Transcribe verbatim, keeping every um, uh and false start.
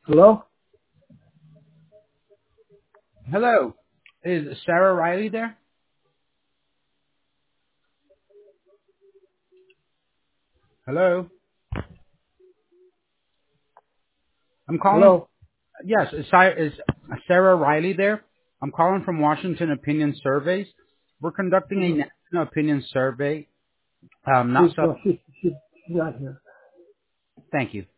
Hello? Hello. Is Sarah Riley there? Hello. I'm calling. Hello? Yes, is, Sa- is Sarah Riley there? I'm calling from Washington Opinion Surveys. We're conducting a No, national opinion survey. Um, she's, not so. no, she's, she's, she's not here. Thank you.